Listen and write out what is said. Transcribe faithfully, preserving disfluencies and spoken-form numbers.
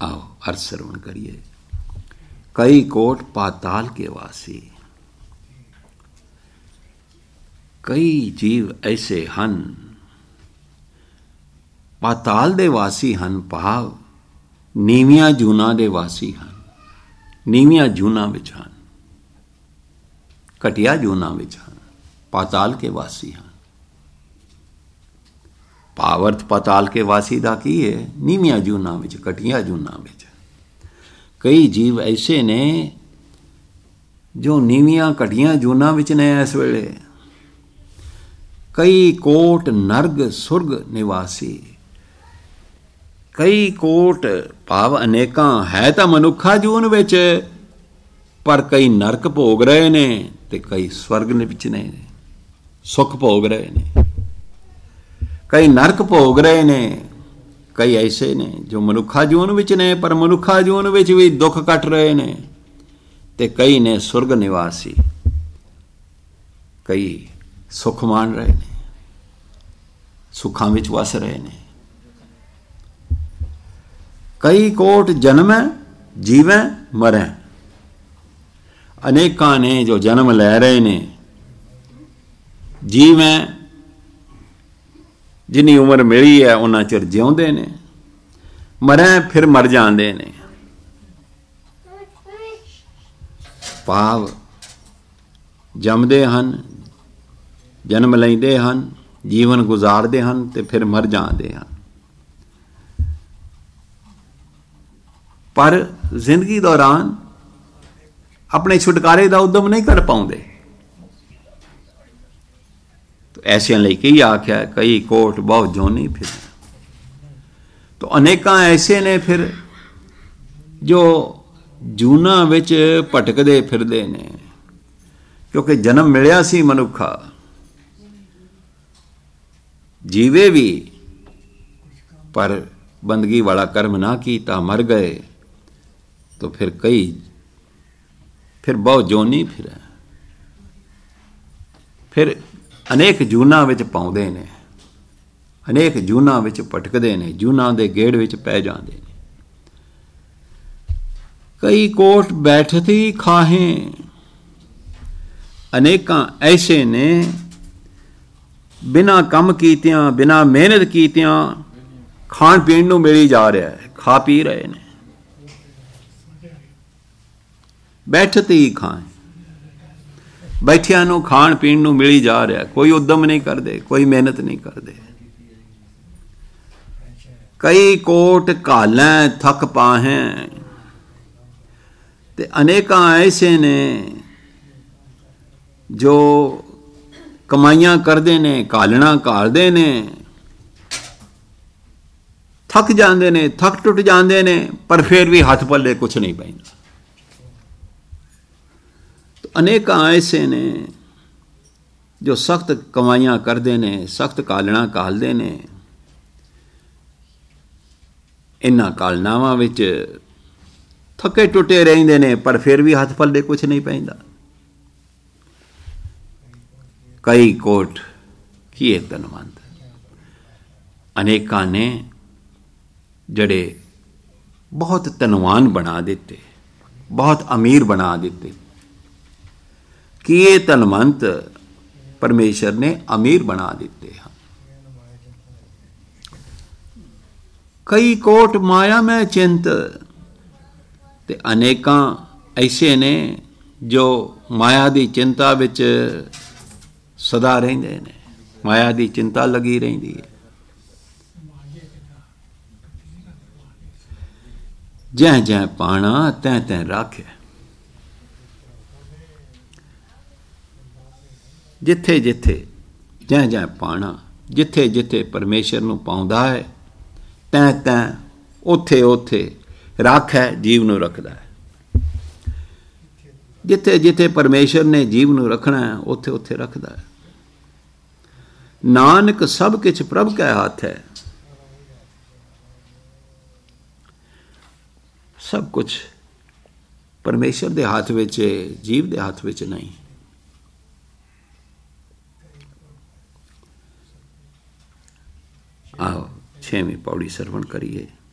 आओ अर्थ श्रवण करिए। कई कोट पाताल के वासी, कई जीव ऐसे हन पाताल दे वासी हन, भाव नीवियां जूना दे वासी हन। नीवियां जूना विच हन, घटिया जूना विच हन, पाताल के वासी हन। भावर्थ पाताल के वासी दा की है? नीवियां जूना विच, घटिया जूना विच। कई जीव ऐसे ने जो नीवियां घटिया जूना विच ने इस वेले। कई कोट नरग सुरग निवासी, कई कोट भाव अनेकां है तां मनुखा जून विच, पर कई नरक भोग रहे ने ते कई स्वर्ग विच ने, सुख भोग रहे ने। कई नरक भोग रहे ने, कई ऐसे ने जो मनुखा जून विच ने पर मनुखा जून विच भी दुख कट रहे ने, ते कई ने सुरग निवासी, कई सुख मान रहे ने, सुखां विच वस रहे ने। कई कोट जन्मै जीवै मरै, अनेकां ने जो जन्म लै रहे ने। जीवै जिन्नी उम्र मिली है उन्ना चिर जिउंदे ने, मरै फिर मर जांदे ने। भाव जमदे हन, जन्म लैंदे हन, जीवन गुजारदे हन ते फिर मर जांदे हन। पर जिंदगी दौरान अपने छुटकारे का उद्यम नहीं कर पाउंदे। तो ऐसियां लई की आख्या कई कोट बहुत जोनी फिर। तो अनेकां ऐसे ने फिर जो जूना विच भटकदे फिरदे ने, क्योंकि जन्म मिलिया सी मनुखा, जीवे भी पर बंदगी वाला कर्म ना कीता, मर गए। तो फिर कई फिर बहुत जोनी फिर फिर अनेक जूना विच पाउंदे ने, अनेक जूना विच भटकदे ने, जूना दे गेड़ विच पै जांदे ने। कई कोट बैठती खाहें, अनेकां ऐसे ने बिना कम कीतियां, बिना मेहनत कीतियां खाण पीण नूं मिली जा रहा है, खा पी रहे ने। बैठते ही खाएं, बैठिया नूं खाण पीण नूं मिली जा रहा, कोई उद्यम नहीं करते, कोई मेहनत नहीं करते। कई कोट घालें थक पाहें, ते अनेकां ऐसे ने जो कमाइयां करते ने, घालना घालते ने, थक जाते ने, थक टुट जाते ने, पर फिर भी हथ पल्ले कुछ नहीं पैंदा। तो अनेकां ऐसे ने जो सख्त कमाइयां करते ने, सख्त घालना घालते ने। इन्हां घालनावां विच थके टुटे रहिंदे ने, पर फिर भी हथ पल्ले कुछ नहीं पैंदा। कई कोट किए धनवंत, अनेकां ने जड़े बहुत धनवान बना दिते, बहुत अमीर बना दिते। किए धनवंत परमेश्वर ने अमीर बना दिते हैं। कई कोट माया में चिंत, ते अनेकां ऐसे ने जो माया की चिंता विच सदा रहिंदे ने, माया की चिंता लगी रहिंदी है। जै जै पाना तै तै राख्या, जिथे जिथे जै जै पाना, जिथे जिथे परमेश्वर नूं पाउंदा है, तै तै उथे उथे राख है, जीव नूं रखदा है। जिथे जिथे परमेश्वर ने जीव नूं रखना है, उथे उथे रखदा है। नानक सब किछ प्रभ कै हाथ है, सब कुछ परमेश्वर दे हाथ विच है, जीव दे हाथ विच नहीं। आओ छेवीं पौड़ी सरवण करिए।